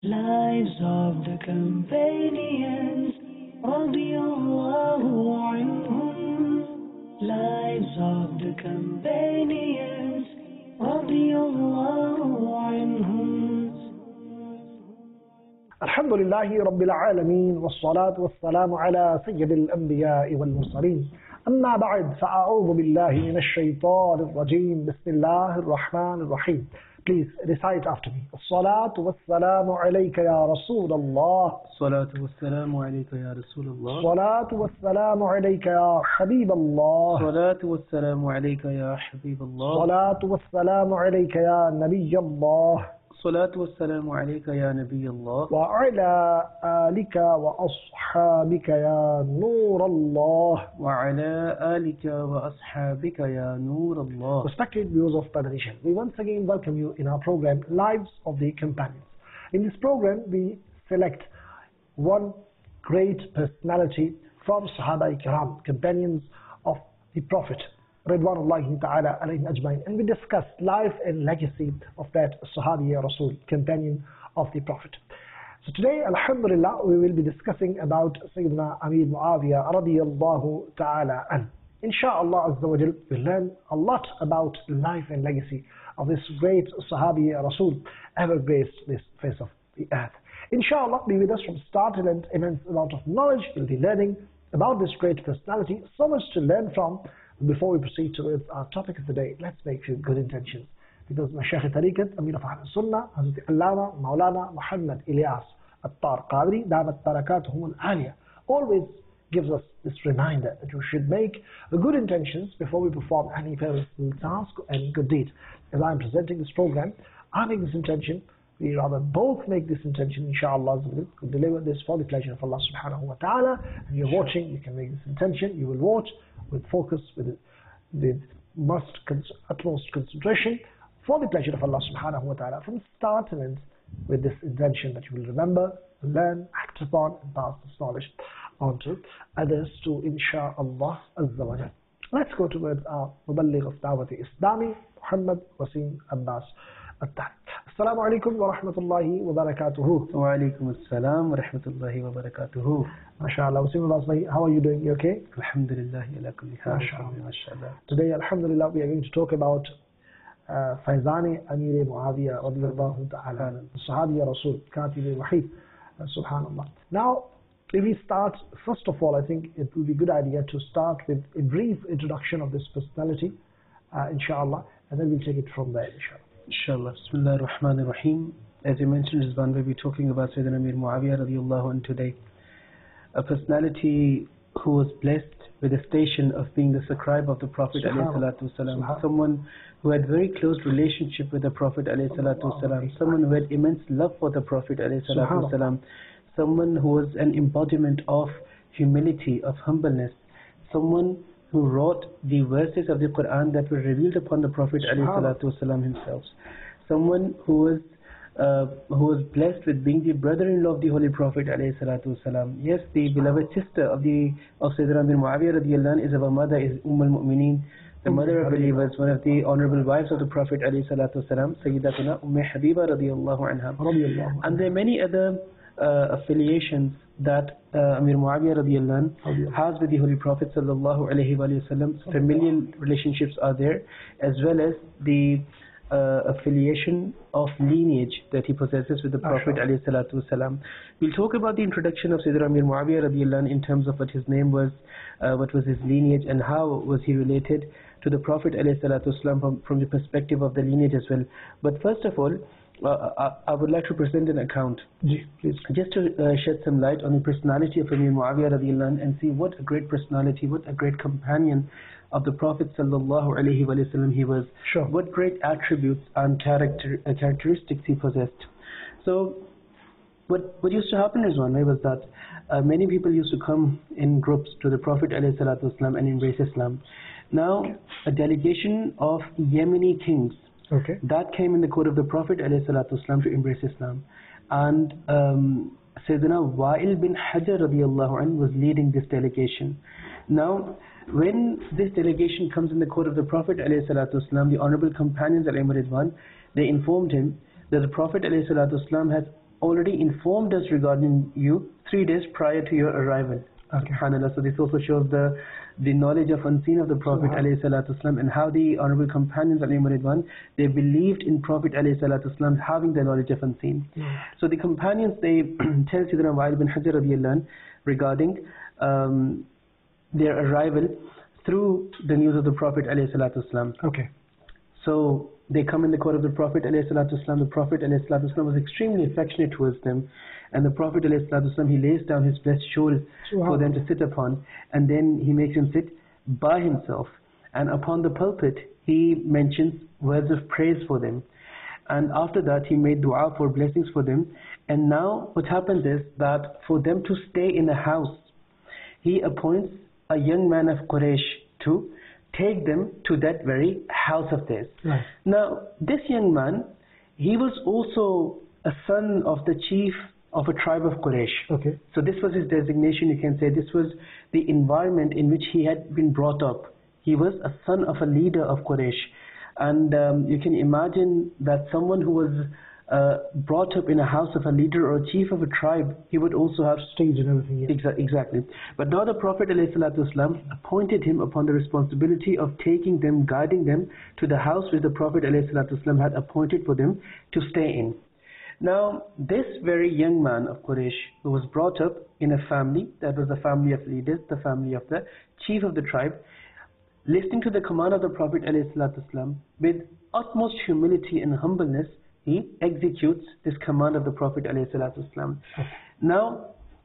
Lives of the companions, radiallahu anhum. Lives of the companions, radiallahu anhum. الحمد لله رب العالمين والصلاة والسلام على سيد الأنبياء والمرسلين أما بعد فأعوذ بالله من الشيطان الرجيم بسم الله الرحمن الرحيم. Please recite after me. الصلاة والسلام عليك يا رسول الله. الصلاة والسلام عليك يا رسول الله. الصلاة والسلام عليك يا حبيب الله. الصلاة والسلام عليك يا حبيب الله. الصلاة والسلام عليك يا نبي الله. الصلاة والسلام عليك يا نبي الله. وعلى آلك وأصحابك يا نور الله. وعلى آلك وأصحابك يا نور الله. Respected viewers of Television, we once again welcome you in our program Lives of the Companions. In this program, we select one great personality from Sahaba Ikram, companions of the Prophet, Ridwanullahi ta'ala alayhim ajmain, and we discuss life and legacy of that Sahabi Rasul, companion of the Prophet. So today, alhamdulillah, we will be discussing about Sayyidina Amir Muawiyah radiyallahu ta'ala an. Insha'Allah Azza wa Jal, we'll learn a lot about the life and legacy of this great Sahabi Rasul ever graced this face of the earth. Insha'Allah, be with us from start to end, immense amount of knowledge. We'll be learning about this great personality, so much to learn from. Before we proceed towards our topic of the day, let's make few good intentions. Because Mashaykh Tariqat, Amir of Ahl Sunnah, Hazrat Allama, Maulana Muhammad Ilyas Attar Qadri, Damat Barakatuhum Al-Aliyah, always gives us this reminder that we should make good intentions before we perform any personal task or any good deed. As I am presenting this program, I make this intention, we rather both make this intention, inshaAllah, to deliver this for the pleasure of Allah subhanahu wa ta'ala. And you're watching, you can make this intention, you will watch with focus, with utmost concentration, for the pleasure of Allah subhanahu wa ta'ala, from start to end, with this intention that you will remember, learn, act upon, and pass this knowledge on to others too, insha'Allah azza wa jal. Let's go towards our Muballigh of Dawati Islami, Muhammad Wasim Abbas Attar. Assalamu alaikum wa rahmatullahi wa barakatuhu. Wa alaikum assalam wa rahmatullahi wa barakatuhu. MashaAllah. Wasim Abbas, how are you doing? You okay? Alhamdulillah, ala kulli hal. MashaAllah. Today, alhamdulillah, we are going to talk about Faizani Amir Muawiyah radiyallahu ta'ala, Sahabi Rasul, Katib Wahid, subhanallah. Now, if we start, first of all, I think it will be a good idea to start with a brief introduction of this personality, inshallah, and then we'll take it from there, inshallah. Inshallah. Bismillah ar-Rahman ar-Rahim. As you mentioned, Rizwan, we'll be talking about Sayyidina Amir Muawiyah radiyallahu anhu today. A personality who was blessed with the station of being the scribe of the Prophet ﷺ, someone who had very close relationship with the Prophet ﷺ, someone who had immense love for the Prophet ﷺ, someone who was an embodiment of humility, of humbleness, someone who wrote the verses of the Quran that were revealed upon the Prophet ﷺ himself, someone who was blessed with being the brother-in-law of the Holy Prophet ﷺ. Yes, the beloved sister of Sayyidina Amir Muawiyah radiyallahu anhu is our mother, is al-Mu'mineen, the mother of believers, one of the honorable wives of the Prophet ﷺ, Sayyidatuna Habiba radiyallahu anha. And there are many other affiliations that Amir Muawiyah radiyallahu anhu has with the Holy Prophet sallallahu alaihi wasallam. Familial relationships are there, as well as the affiliation of lineage that he possesses with the Prophet alayhi salatu wasalam. We'll talk about the introduction of Sayyidina Amir Muawiyah radiyallahu anhu in terms of what his name was, what was his lineage, and how was he related to the Prophet alayhi salatu wasalam from the perspective of the lineage as well. But first of all, I would like to present an account, please, just to shed some light on the personality of Amir Muawiyah radiyallahu anhu and see what a great personality, what a great companion of the Prophet sallallahu alaihi wasallam he was. Sure. What great attributes and characteristics he possessed. So, what used to happen is one way was that many people used to come in groups to the Prophet alayhi salatu wasallam and embrace Islam. Now, a delegation of Yemeni kings that came in the court of the Prophet ﷺ to embrace Islam, and Sayyidina Wa'il bin Hajar radiyallahu anhu was leading this delegation. Now, when this delegation comes in the court of the Prophet ﷺ, the honorable companions al-Ridwan, they informed him that the Prophet ﷺ has already informed us regarding you 3 days prior to your arrival. Okay. SubhanAllah. So this also shows the knowledge of unseen of the Prophet ﷺ, and how the honorable companions ﷺ, they believed in Prophet ﷺ having the knowledge of unseen. So the companions, they tell Sayyidina Wa'il bin Hujr radiallahu anh regarding their arrival through the news of the Prophet ﷺ. Okay. So they come in the court of the Prophet ﷺ. The Prophet ﷺ was extremely affectionate towards them, and the Prophet ﷺ, he lays down his blessed shawl for them to sit upon, and then he makes him sit by himself, and upon the pulpit he mentions words of praise for them, and after that he made dua for blessings for them. And now what happens is that for them to stay in a house, he appoints a young man of Quraysh to take them to that very house of theirs. Right. Now this young man, he was also a son of the chief of a tribe of Quraysh. Okay. So this was his designation, you can say. This was the environment in which he had been brought up. He was a son of a leader of Quraysh. And you can imagine that someone who was brought up in a house of a leader or a chief of a tribe, he would also have Stage and everything. Yeah. Exactly. But now the Prophet ﷺ appointed him upon the responsibility of taking them, guiding them to the house which the Prophet ﷺ had appointed for them to stay in. Now, this very young man of Quraysh, who was brought up in a family that was the family of leaders, the family of the chief of the tribe, listening to the command of the Prophet ﷺ, with utmost humility and humbleness, he executes this command of the Prophet ﷺ. Now,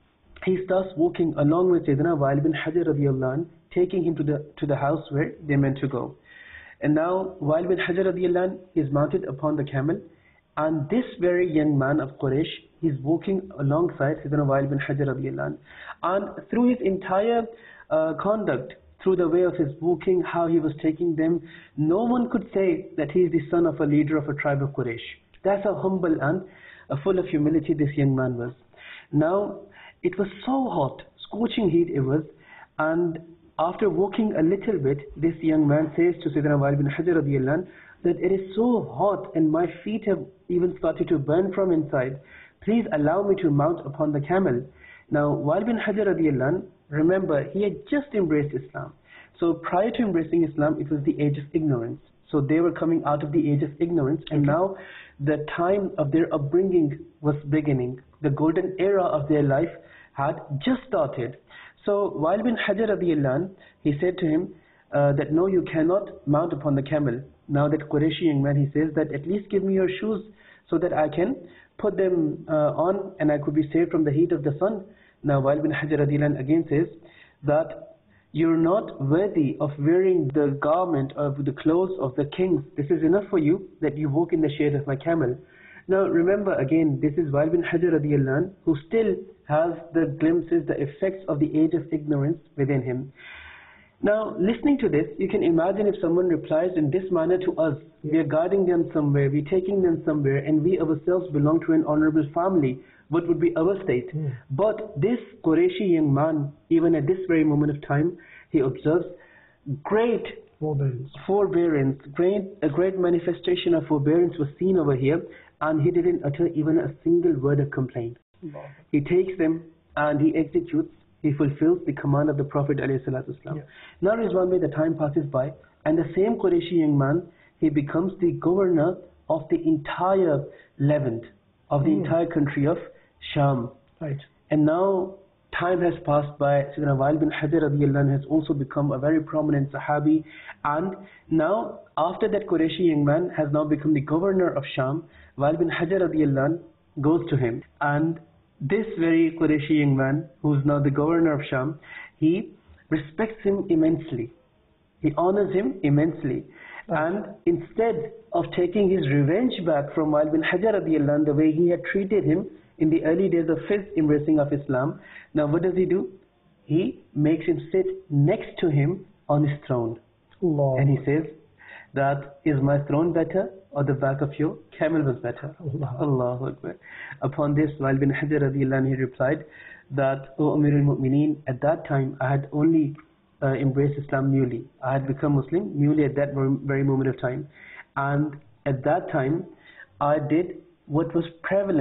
he starts walking along with Sayyidina Wa'il bin Hujr radiallahu anh, taking him to the house where they meant to go. And now, Wa'il bin Hujr radiallahu anh is mounted upon the camel, and this very young man of Quraysh, he's walking alongside Sayyidina Wa'il bin Hujr radiallahu anh. And through his entire conduct, through the way of his walking, how he was taking them, no one could say that he is the son of a leader of a tribe of Quraysh. That's how humble and full of humility this young man was. Now, it was so hot, scorching heat it was, and after walking a little bit, this young man says to Sayyidina Wa'il bin Hujr radiallahu anh, that it is so hot and my feet have even started to burn from inside. Please allow me to mount upon the camel. Now, Wa'il bin Hujr radiallahu anh, remember, he had just embraced Islam. So prior to embracing Islam, it was the age of ignorance. So they were coming out of the age of ignorance, and now the time of their upbringing was beginning. The golden era of their life had just started. So Wa'il bin Hujr radiallahu anh, he said to him that no, you cannot mount upon the camel. Now that Qurayshi young man, he says that at least give me your shoes so that I can put them on and I could be saved from the heat of the sun. Now Wa'il bin Hujr radiallahu anh again says that you're not worthy of wearing the garment of the clothes of the kings. This is enough for you that you walk in the shade of my camel. Now remember again, this is Wa'il bin Hujr radiallahu anh, who still has the glimpses, the effects of the age of ignorance within him. Now, listening to this, you can imagine if someone replies in this manner to us, we are guiding them somewhere, we're taking them somewhere, and we ourselves belong to an honorable family, what would be our state? But this Qurayshi young man, even at this very moment of time, he observes great forbearance, a great manifestation of forbearance was seen over here, and he didn't utter even a single word of complaint. He takes them and he executes. He fulfills the command of the Prophet ﷺ. Now Rizwan, the time passes by, and the same Qurayshi young man, he becomes the governor of the entire Levant, of the entire country of Sham. Right. And now time has passed by. Sayyidina Wa'il bin Hujr radiallahu anh has also become a very prominent Sahabi, and now after that Qurayshi young man has now become the governor of Sham, Wa'il bin Hujr radiallahu anh goes to him, and this very Qurayshi young man, who is now the governor of Sham, he respects him immensely. He honors him immensely. And instead of taking his revenge back from Wa'il bin Hujr radiallahu anh, the way he had treated him in the early days of his embracing of Islam, now what does he do? He makes him sit next to him on his throne. Allah. And he says that, is my throne better or the back of your camel was better? Allahu Akbar. Upon this, Wa'il bin Hujr radiallahu anh, he replied that, O Amirul Mu'mineen, at that time I had only embraced Islam newly. I had become Muslim newly at that very moment of time. And at that time, I did what was prevalent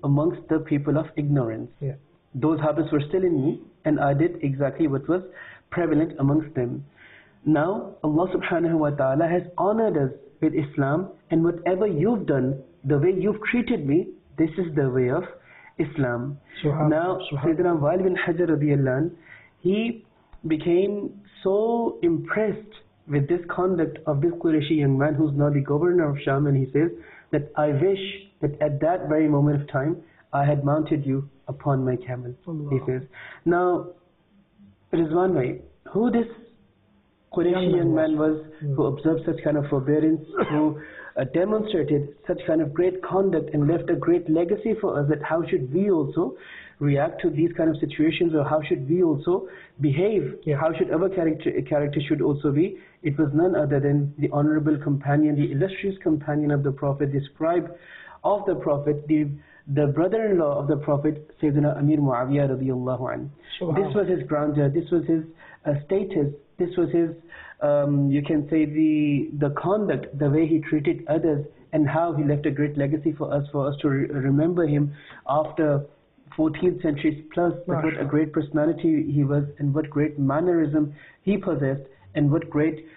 amongst the people of ignorance. Yeah. Those habits were still in me, and I did exactly what was prevalent amongst them. Now, Allah subhanahu wa ta'ala has honored us with Islam, and whatever you've done, the way you've treated me, this is the way of Islam. Now, Sayyidina Wa'il bin Hajar radiyallahu anh, he became so impressed with this conduct of this Qurayshi young man who's now the governor of Sham, and he says that I wish that at that very moment of time I had mounted you upon my camel. He says. Now, Rizwan bhai, who this Qurayshi young man was, who observed such kind of forbearance, who demonstrated such kind of great conduct and left a great legacy for us, that how should we also react to these kind of situations, or how should we also behave, how should our character should also be. It was none other than the honorable companion, the illustrious companion of the Prophet, the scribe of the Prophet, the brother-in-law of the Prophet, Sayyidina Amir Muawiyah radiyallahu anhu. This was his grandeur, this was his status, this was his, you can say, the conduct, the way he treated others, and how he left a great legacy for us to remember him after 14th centuries plus. What a great personality he was, and what great mannerism he possessed, and what great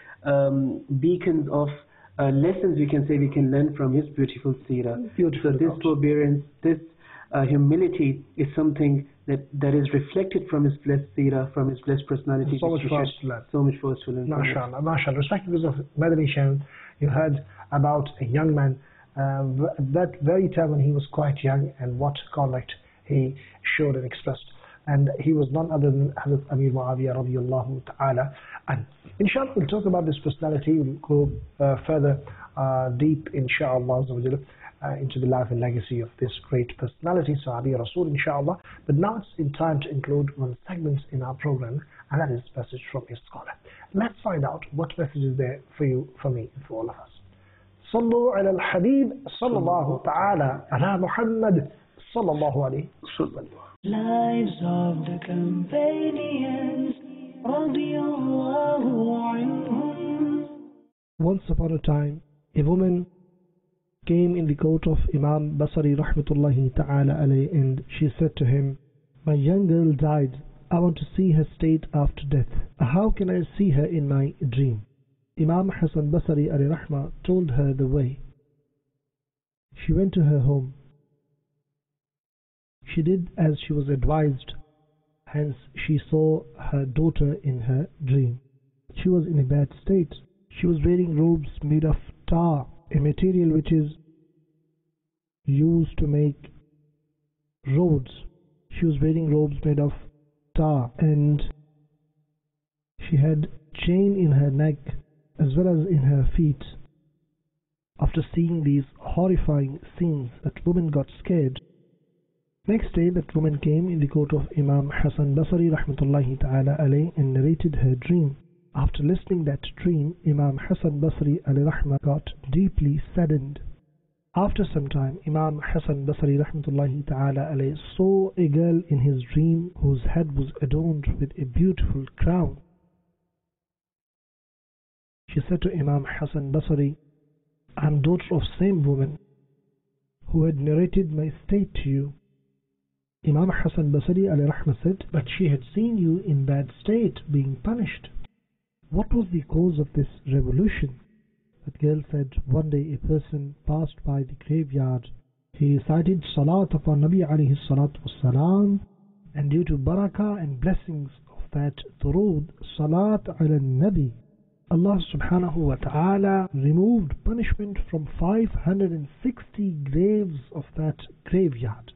beacons of lessons we can say we can learn from his beautiful seerah. So this forbearance, this humility is something that is reflected from his blessed seerah, from his blessed personality. So much for us to learn. So much for us to learn. MashaAllah, MashaAllah. Respected viewers of Madani Channel, you heard about a young man that very time when he was quite young, and what conduct he showed and expressed. And he was none other than Hazrat Amir Muawiyah radiyallahu ta'ala. And inshallah, we'll talk about this personality. We'll go further deep, inshallah, into the life and legacy of this great personality, Sahabi Rasul, inshallah. But now it's in time to include one segment in our program, and that is message from a scholar. Let's find out what message is there for you, for me, and for all of us. Sallu ala al-Habib, sallallahu ta'ala ala Muhammad, sallallahu alayhi wa sallam. Lives of the companions, radiyallahu anhum. Once upon a time, a woman came in the court of Imam Basri rahmatullahi ta'ala alayhi, and she said to him, "My young girl died. I want to see her state after death. How can I see her in my dream?" Imam Hasan Basri alayhi rahmah told her the way. She went to her home. She did as she was advised, hence she saw her daughter in her dream. She was in a bad state. She was wearing robes made of tar, a material which is used to make roads. She was wearing robes made of tar, and she had chain in her neck as well as in her feet. After seeing these horrifying scenes, that woman got scared. Next day, that woman came in the court of Imam Hasan Basri rahmatullahi ta'ala alayhi and narrated her dream. After listening that dream, Imam Hasan Basri alayhi rahmah got deeply saddened. After some time, Imam Hasan Basri rahmatullahi ta'ala alayhi saw a girl in his dream whose head was adorned with a beautiful crown. She said to Imam Hasan Basri, "I am daughter of same woman who had narrated my state to you." Imam Hasan Basri alayhi rahmah said, "But she had seen you in bad state, being punished. What was the cause of this revolution?" That girl said, "One day a person passed by the graveyard. He recited Salat upon Nabi alayhi salatu wassalam, and due to barakah and blessings of that durood, Salat ala Nabi, Allah subhanahu wa ta'ala removed punishment from 560 graves of that graveyard."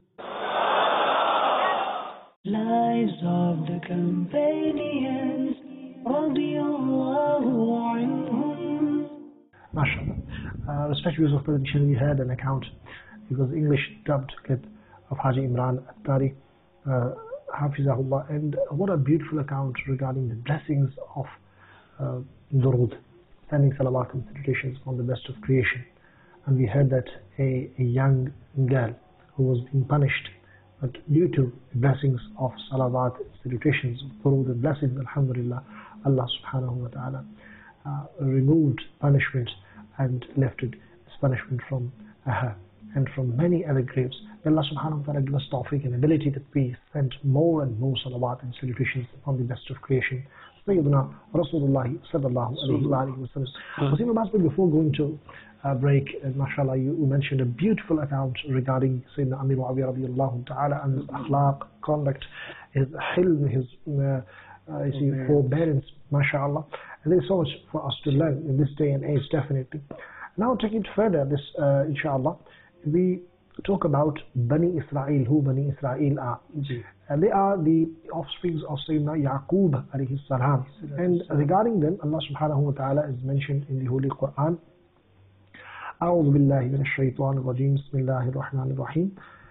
Lives of the companions, radiyallahu anhum. MashaAllah. Respected viewers of Madani Channel, we had an account, because English dubbed clip of Haji Imran Attari, Hafizahullah, and what a beautiful account regarding the blessings of Durood, sending salawat and salutations on the best of creation. And we heard that a young girl who was being punished, but due to the blessings of salawat, salutations, Durood and blessings, alhamdulillah, Allah subhanahu wa ta'ala removed punishment and lifted this punishment from her. and from many other graves. May Allah subhanahu wa ta'ala give us tawfiq and ability that we send more and more salawat and salutations upon the best of creation, Sayyidina Rasulullah sallallahu alayhi wa sallam. Before going to break, mashallah, you mentioned a beautiful account regarding Sayyidina Amir Muawiyah radiallahu ta'ala and his akhlaq, conduct, his hilm, his forbearance, mashallah. And there is so much for us to learn in this day and age, definitely. Now, taking it further, this inshallah, we talk about Bani Israel, who Bani Israel are. They are the offsprings of Sayyidina Yaqub alayhi salam. And regarding them, Allah subhanahu wa ta'ala is mentioned in the Holy Quran. أعوذ بالله من الشيطان الرجيم بسم الله الرحمن الرحيم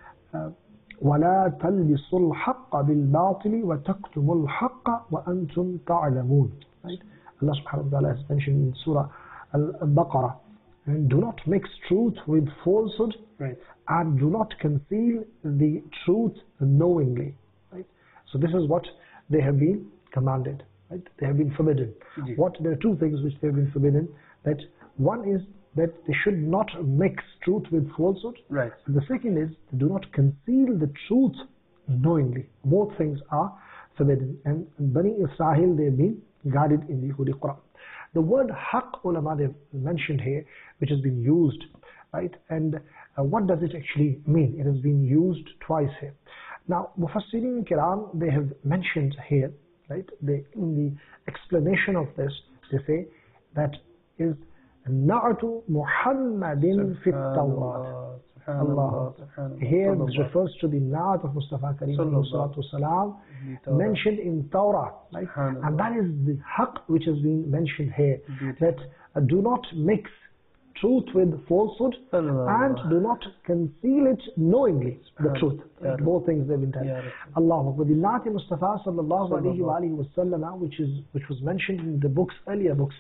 ولا تلبسوا الحق بالباطل وتكتموا الحق وأنتم تعلمون. Right? Allah subhanahu wa ta'ala has mentioned in Surah Al-Baqarah, and do not mix truth with falsehood, right, and do not conceal the truth knowingly. Right? So this is what they have been commanded. Right? They have been forbidden. There are two things which they have been forbidden. That one is that they should not mix truth with falsehood. Right. And the second is they do not conceal the truth knowingly. Both things are forbidden. And Bani Israel, they have been guarded in the Holy Quran. The word haqq, ulama, they've mentioned here, which has been used, right? And what does it actually mean? It has been used twice here. Now, Mufassirin Kiram, they have mentioned here, right? In the explanation of this, they say that is Na'atu Muhammadin fit Tawrat. Allah. Here this refers to the Na'at of Mustafa Kareem salam mentioned in Torah, right? And that is the haqq which has been mentioned here. That do not mix truth with falsehood and do not conceal it knowingly, the truth. Both things have been done. Allah. With the Na'at Mustafa sallallahu alayhi wa sallam, which was mentioned in the books, earlier books,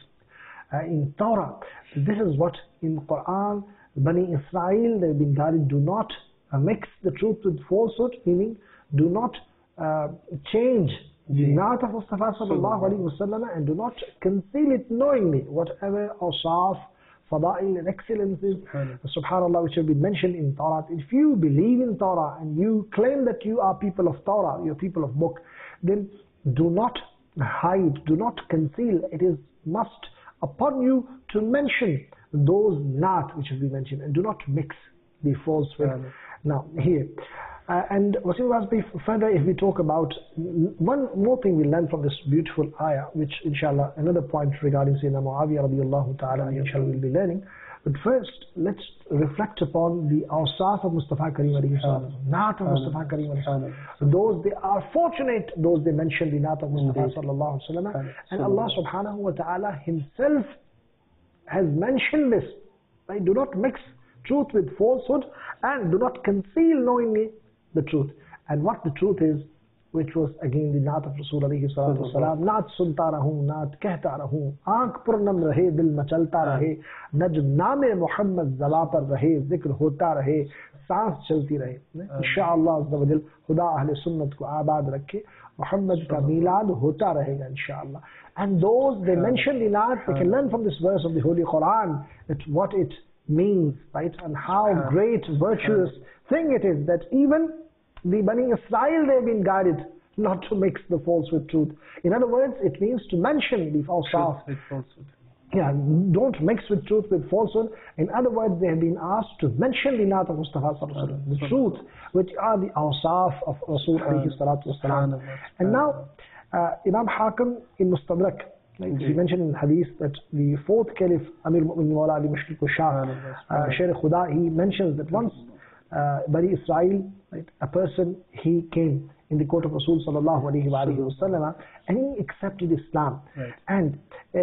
in Torah. This is what in Quran Bani Israel, they've been guided, do not mix the truth with falsehood, meaning do not change the Na'at of Mustafa sallallahu alayhi wa sallam, and do not conceal it knowingly. Whatever awsaf, fada'il and excellences, subhanallah, which have been mentioned in Torah. If you believe in Torah and you claim that you are people of Torah, you're people of book, then do not hide, do not conceal. It is must upon you to mention those Na'at which has been mentioned, and do not mix the false with. Now here, and further, if we talk about one more thing we learn from this beautiful ayah, which inshallah another point regarding Sayyidina Muawiyah radiallahu ta'ala, inshallah we'll be learning. But first, let's reflect upon the awsaf of Mustafa Kareem alayhi salam, Na'at of Mustafa Kareem alayhi salam. Those they are fortunate, those they mentioned the Na'at of Mustafa sallallahu alayhi wa sallam, and Allah subhanahu wa ta'ala himself has mentioned this. Right? Do not mix truth with falsehood and do not conceal knowingly the truth. And what the truth is, which was again the Na'at of Rasul alayhi salatu wasalam, Na'at sunta rahu, Na'at kehta rahu, aankh purnam rahe, dil machalta rahe, najm naame Muhammad zaba par rahe, zikr hota rahe, सांस चलती रहे. इंशाअल्लाह अज़्ज़ा वजल खुदा अहले सुन्नत को आबाद रखे, Muhammad का मीलाद होता रहेगा इंशाअल्लाह. And those they mentioned in art, we can learn from this verse of the Holy Quran that what it means, right, and how great virtuous thing it is that even the Bani Israel, they've been guided not to mix the false with truth. In other words, it means to mention the awsaf. Yeah, don't mix with truth with falsehood. In other words, they have been asked to mention the Na'at of Mustafa sallallahu alaihi wasallam, the truth, which are the awsaf of Rasul alayhi salatu wasalam. And now, Imam Hakim in Mustadrak, like he mentioned in Hadith that the fourth Caliph, Amir Mu'min Mawla Ali Mushfiq Shah, Shaykh Khuda, he mentions that once Bani Israel, right, a person, he came in the court of Rasul sallallahu alayhi wa sallam, and he accepted Islam. Right. And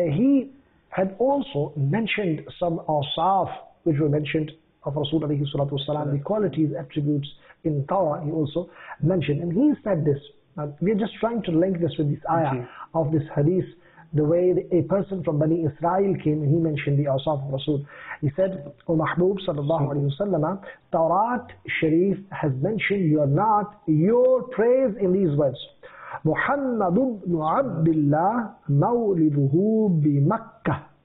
he had also mentioned some awsaf which were mentioned of Rasul alayhi salatu wasalam, the qualities, attributes in Torah he also mentioned. And he said this, we are just trying to link this with this ayah of this hadith, the way a person from Bani Israel came and he mentioned the awsaf of Rasul. He said, O Mahbub sallallahu alayhi wa sallam, Tawrat Sharif has mentioned you are not your praise in these words. Muhammad ibn Abdullah mawliduhu bi Makkah.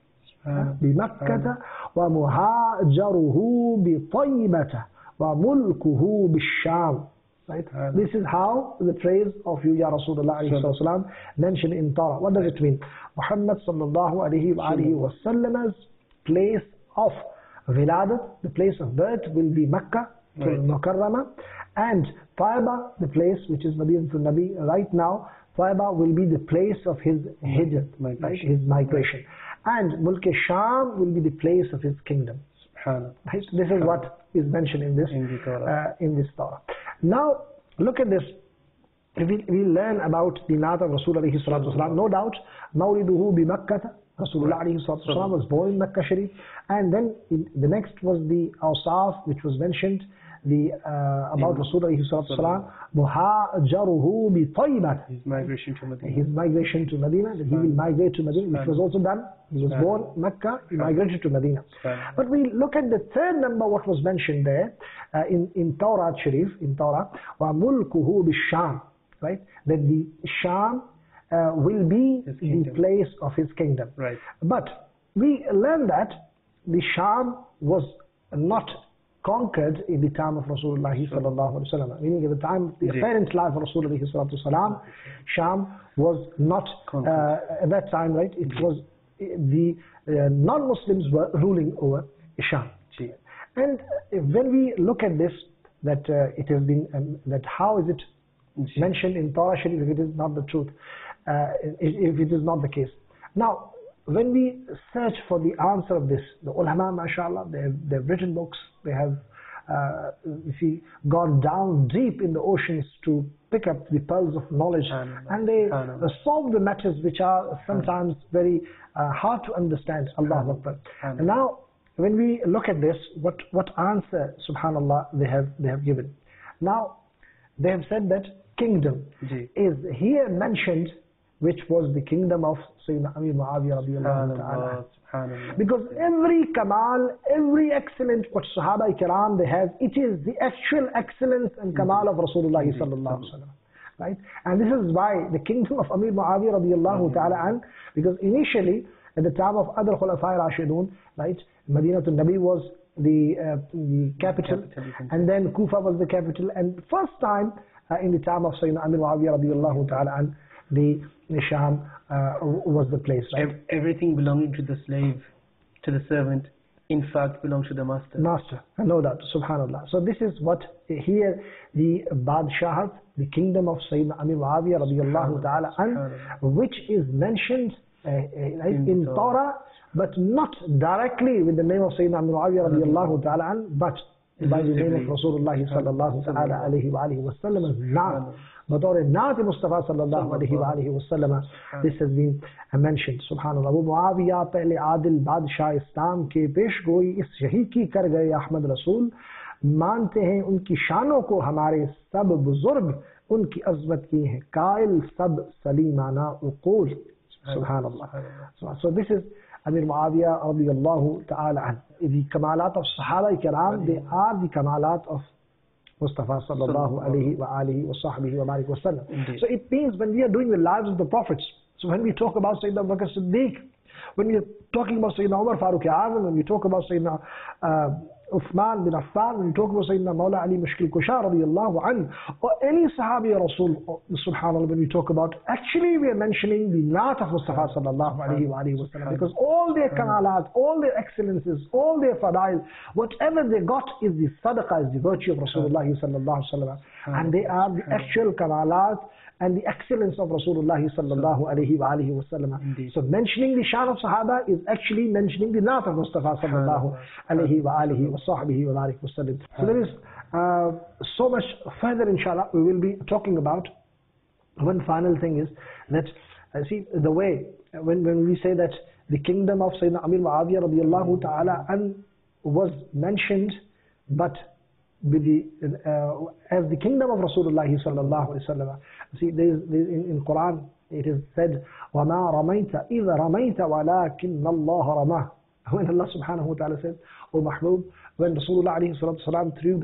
بمكة ومهاجره بطيبة وملكه بالشام. Right? This is how the phrase of you, Ya Rasulullah alayhi wasallam, mentioned in Torah. What does it mean? Muhammad sallallahu alayhi wa sallam's place of wiladat, the place of birth, will be Makkah, Mukarramah, and Taiba, the place which is Madinah to Nabi right now. Taiba will be the place of his hijr, right? His migration. And Mulk Sham will be the place of his kingdom. Right? This is what is mentioned in this Torah. Now, look at this. We learn about the Naat of Rasul alayhi salatu wasalam. No doubt, Mawliduhu bi Makkah. Rasulullah alayhi salatu wasalam was born in Makkah Sharif. And then the next was the Awsaf, which was mentioned about Rasul alayhi salatu wasalam. Muhajaruhu bi Tayyibat. His migration to Medina. His migration to Medina, that he will migrate to Medina, which was also done. He was born in Mecca, he migrated to Medina. But we look at the third number, what was mentioned there in Torah Sharif, in Torah, وَمُلْكُهُ بِالشَّامِ, right? That the Sham will be the place of his kingdom. Right. But we learn that the Sham was not conquered in the time of Rasulullah sallallahu alaihi wasallam. Meaning at the time of the apparent life of Rasulullah sallallahu alaihi wasallam, Sham was not at that time, right? It was the non-Muslims were ruling over Sham. And when we look at this, that it has been that how is it mentioned in Torah Sharif if it is not the truth, if it is not the case. Now, when we search for the answer of this, the ulama, mashallah, they have written books, they have gone down deep in the oceans to pick up the pearls of knowledge, and they solve the matters which are sometimes very hard to understand. Allahu Akbar. And now, when we look at this, what answer, subhanallah, they have given. Now, they have said that kingdom is here mentioned, which was the kingdom of Sayyidina Amir Muawiyah radiyallahu ta'ala. Because every kamal, every excellence what Sahaba Kiram they have, it is the actual excellence and kamal of Rasulullah sallallahu alaihi wasallam. Right? And this is why the kingdom of Amir Muawiyah radiyallahu ta'ala, because initially at the time of other Khulafai Rashidun, right, Madinah to Nabi was the capital, and then Kufa was the capital, and first time in the time of Sayyidina Amir Muawiyah radiyallahu ta'ala, the Sham was the place, right? Everything belonging to the slave, to the servant, in fact belongs to the master. Master, no doubt, subhanallah. So this is what here the Badshahat, the kingdom of Sayyidina Amir Muawiyah radiyallahu ta'ala, which is mentioned in Torah, but not directly with the name of Sayyidina Amir Muawiyah radiyallahu ta'ala, but by the name of Rasulullah sallallahu ta'ala alayhi wa alihi wa sallam. بطور نعت مصطفیٰ صلی اللہ علیہ وآلہ وسلم, this has been mentioned. سبحان اللہ. وہ معاویہ پہلے عادل بادشاہ اسلام کے پیش گوئی اس یہی کی کر گئے احمد رسول, مانتے ہیں ان کی شانوں کو ہمارے سب بزرگ, ان کی عظمت کی ہیں قائل سب سلیمانہ عقول. سبحان اللہ. So this is Amir Muawiyah radiyallahu ta'ala. The kamalat of Sahaba Kiram, they are the kamalat of Mustafa sallallahu alayhi wa alihi wa sahbihi wa barik wa sallam. So it means when we are doing the lives of the prophets, so when we talk about Sayyidina Abu Bakr Siddiq, when we are talking about Sayyidina Umar Farooq Azam, when we talk about Sayyidina Uthman bin Affan, when we talk about Sayyidina Mawla Ali Mushkil Kushar radiyallahu anhu, or any Sahabi or Rasul, subhanAllah, when we talk about, actually we are mentioning the Naat of Mustafa sallallahu alayhi wa alihi wa sallam, because all their kamalat, all their excellences, all their fadail, whatever they got is the sadaqah, is the virtue of Rasulullah sallallahu alayhi wa sallam, and they are the actual kamalat and the excellence of Rasulullah sallallahu alayhi wa alihi wa sallam. So mentioning the shan of Sahaba is actually mentioning the Naat of Mustafa sallallahu alayhi wa alihi wa sahbihi wa barik wa sallam. So there is so much further, inshallah, we will be talking about. One final thing is that, see, the way, when we say that the kingdom of Sayyidina Amir Muawiyah radiyallahu ta'ala was mentioned, but with the, as the kingdom of Rasulullah sallallahu alayhi wa sallam. See, in Quran it is said, وَمَا رَمَيْتَ إِذَا رَمَيْتَ وَلَكِنَّ اللَّهَ رَمَاهُ. When Allah subhanahu wa ta'ala said, O Mahbub, when Rasulullah alayhi salatu wasalam threw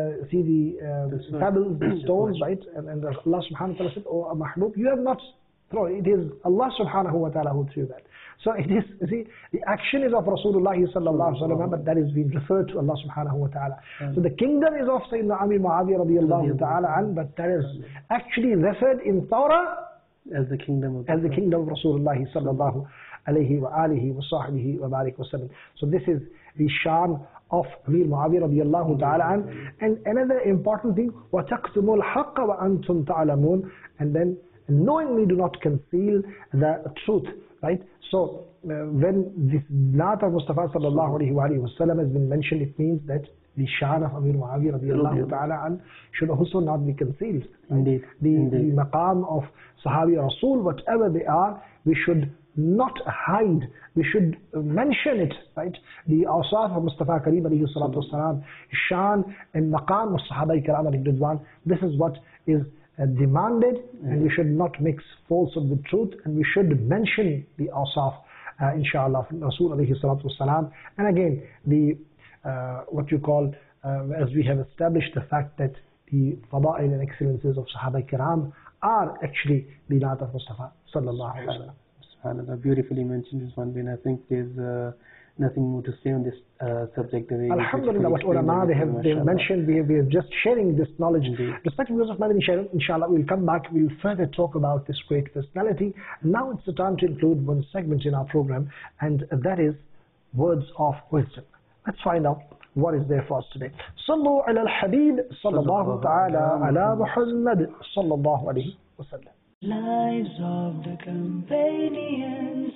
the pebbles, the stones, right? And Allah subhanahu wa ta'ala said, O Mahbub, you have not No, it is Allah subhanahu wa ta'ala who threw that. So it is, you see, the action is of Rasulullah sallallahu alaihi wasallam, but that is being referred to Allah subhanahu wa ta'ala. So the kingdom is of Sayyidina Amir Muawiyah radiallahu ta'ala an, but that is actually referred in Torah as the kingdom of Rasulullah sallallahu alayhi wa alihi wa sahbihi wa barik wa sallam. So this is the shan of Amir Muawiyah radiallahu ta'ala an. And another important thing, وَتَقْتُمُوا الْحَقَّ وَأَنْتُمْ تَعْلَمُونَ, and then knowingly do not conceal the truth, right? So when this Naat of Mustafa sallallahu alayhi wa sallam has been mentioned, it means that the shan of Amir Muawiyah radiallahu ta'ala an should also not be concealed. Indeed. The maqam of Sahabi Rasul, whatever they are, we should not hide, we should mention it, right? The awsaf of Mustafa Kareem alayhi salatu wasalam, shan and maqam of Sahaba Ikram alayhi ridwan, this is what is demanded, and we should not mix falsehood with truth, and we should mention the awsaf, inshallah, from Rasul alayhi salatu wasalam. And again, the what you call, as we have established, the fact that the fada'il and excellences of Sahaba Kiram are actually the Naat of Mustafa sallallahu alayhi wa sallam. SubhanAllah, beautifully mentioned this one, and I think there's nothing more to say on this subject. Alhamdulillah, what ulama they have mentioned, we are just sharing this knowledge. Respected viewers of Madani Channel, inshallah we'll come back, we'll further talk about this great personality. Now it's the time to include one segment in our program, and that is words of wisdom. Let's find out what is there for us today. Sallu ala al-Habib, sallallahu ta'ala ala Muhammad, sallallahu alayhi wa sallam. Lives of the companions,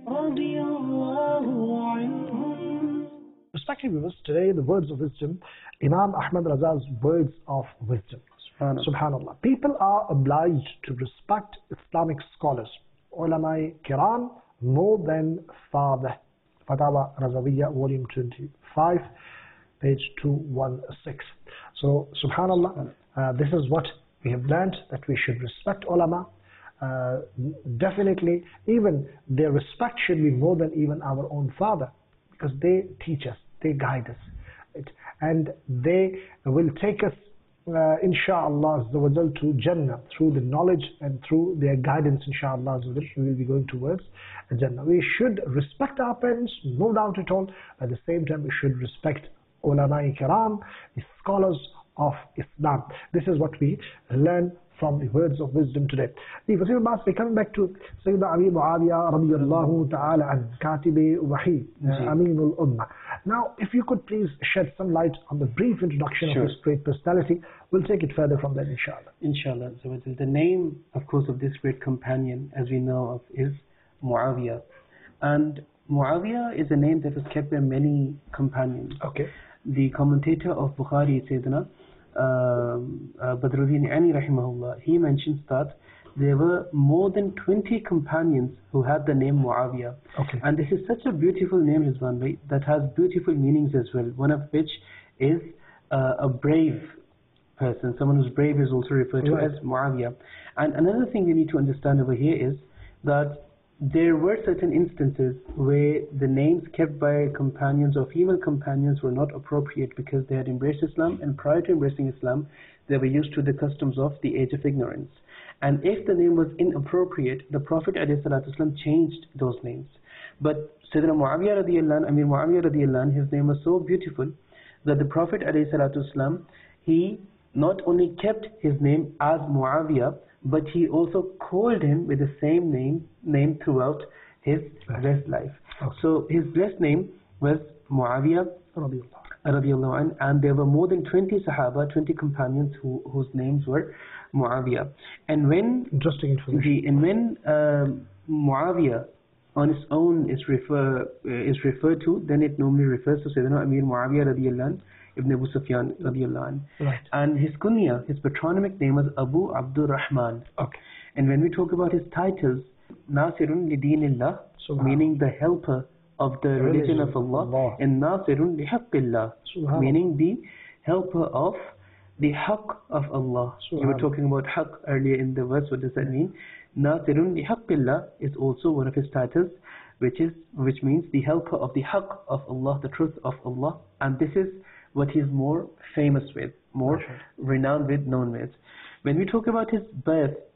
radiyallahu anhum. Respected viewers, today the words of wisdom, Imam Ahmad Raza's words of wisdom. Subhanallah. People are obliged to respect Islamic scholars, ulama kiram, more than father. Fatawa Razawiyya, volume 25, page 216. So, subhanallah, this is what we have learned, that we should respect ulama. Definitely, even their respect should be more than even our own father, because they teach us, they guide us, right? And they will take us, insha'Allah, to Jannah through the knowledge and through their guidance, insha'Allah. We will be going towards Jannah. We should respect our parents, no doubt at all. At the same time, we should respect ulama kiram, the scholars of Islam. This is what we learn from the words of wisdom today. The Wazir Abbas, we're coming back to Sayyidina Amir Muawiyah radiyallahu ta'ala an Katibi Wahi, Aminul Ummah. Now, if you could please shed some light on the brief introduction of this great personality, we'll take it further from there, inshallah. Inshallah. So the name, of course, of this great companion, as we know of, is Muawiyah. And Muawiyah is a name that was kept by many companions. Okay. The commentator of Bukhari, Sayyidina Badruddin Ani rahimahullah, he mentions that there were more than 20 companions who had the name Muawiyah. Okay. And this is such a beautiful name, Rizwan bhai, that has beautiful meanings as well, one of which is a brave person. Someone who's brave is also referred to as Muawiyah. And another thing we need to understand over here is that there were certain instances where the names kept by companions or female companions were not appropriate because they had embraced Islam, and prior to embracing Islam, they were used to the customs of the age of ignorance. And if the name was inappropriate, the Prophet ﷺ changed those names. But Sayyidina Muawiyah radiyallahu anh, Amir Muawiyah radiyallahu anh, his name was so beautiful that the Prophet ﷺ, he not only kept his name as Muawiyah, but he also called him with the same name throughout his blessed life. Okay. So his blessed name was Muawiyah radiyallahu anh, and there were more than 20 Sahaba, 20 companions whose names were Muawiyah. And when interesting information. Muawiyah on its own is referred to, then it normally refers to Sayyidina Amir Muawiyah radiyallahu anh, Ibn Abu Sufyan radiyallahu anh. Right. And his kunya, his patronymic name was Abu Abdur Rahman. Okay. And when we talk about his titles, Nasirun li Dinillah, meaning the helper of the religion of Allah, and Nasirun li Haqqillah, meaning the helper of the Haqq of Allah. You were talking about Haqq earlier in the verse. What does that mean? Nasirun li Haqqillah is also one of his titles, which means the helper of the Haqq of Allah, the truth of Allah. And this is what he's more famous with, more renowned with, known with. When we talk about his birth,